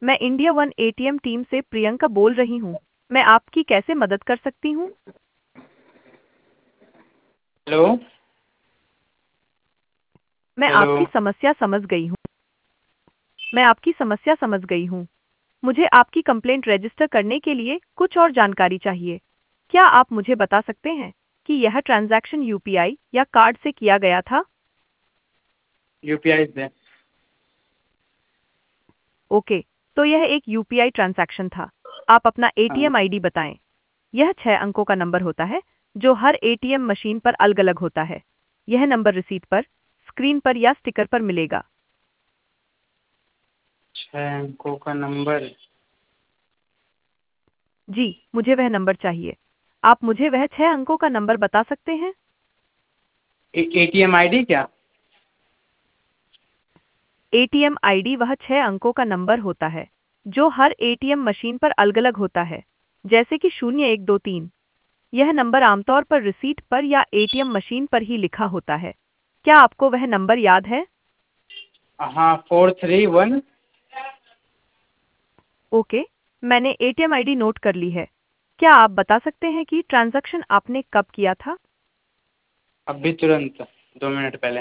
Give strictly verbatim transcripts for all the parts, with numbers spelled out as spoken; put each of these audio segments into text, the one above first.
मैं India one ATM team से प्रियंका बोल रही हूँ। मैं आपकी कैसे मदद कर सकती हूँ? हेलो। मैं हेलो। आपकी समस्या समझ गई हूँ। मैं आपकी समस्या समझ गई हूँ। मुझे आपकी कंप्लेंट रजिस्टर करने के लिए कुछ और जानकारी चाहिए। क्या आप मुझे बता सकते हैं कि यह ट्रांजैक्शन यूपीआई या कार्ड से किया गया था? यूपीआई से। ओके, तो यह एक यूपीआई ट्रांजैक्शन था। आप अपना हाँ। एटीएम आईडी बताएं। यह छह अंकों का नंबर होता है जो हर एटीएम मशीन पर अलग-अलग होता है। यह नंबर रिसीट पर, स्क्रीन पर या स्टिकर पर मिलेगा। छः अंकों का नंबर। जी, मुझे वह नंबर चाहिए। आप मुझे वह छह अंकों का नंबर बता सकते हैं? एटीएम आईडी क्या? एटीएम आईडी वह छह अंकों का नंबर होता है जो हर एटीएम मशीन पर अलग-अलग होता है, जैसे कि शून्य एक दो तीन। यह नंबर आमतौर पर रिसीट पर या एटीएम मशीन पर ही लिखा होता है। क्या आपको वह नंबर याद है? हाँ, फोर थ्री वन। ओके, मैंने एटीएम आईडी नोट कर ली है। क्या आप बता सकते हैं कि ट्रांजैक्शन आपने कब किया था? अभी तुरंत, दो मिनट पहले।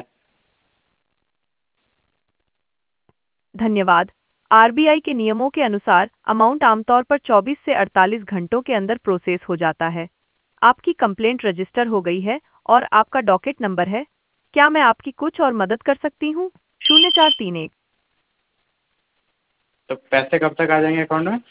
धन्यवाद। आरबीआई के नियमों के अनुसार अमाउंट आमतौर पर चौबीस से अड़तालीस घंटों के अंदर प्रोसेस हो जाता है। आपकी कंप्लेंट रजिस्टर हो गई है और आपका डॉकेट नंबर है। क्या मैं आपकी कुछ और मदद कर सकती हूँ? शून्य चार तीन एक। तो पैसे कब तक आ जाएंगे अकाउंट में?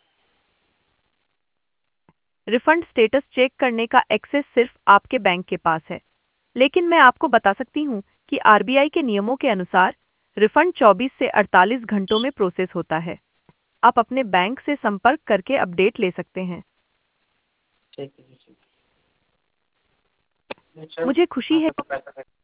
रिफंड स्टेटस चेक करने का एक्सेस सिर्फ आपके बैंक के पास है, लेकिन मैं आपको बता सकती हूँ कि आरबीआई के नियमों के अनुसार रिफंड चौबीस से अड़तालीस घंटों में प्रोसेस होता है। आप अपने बैंक से संपर्क करके अपडेट ले सकते हैं। ठीक है, ठीक है। अच्छा। मुझे खुशी हाँ, है तो पैसा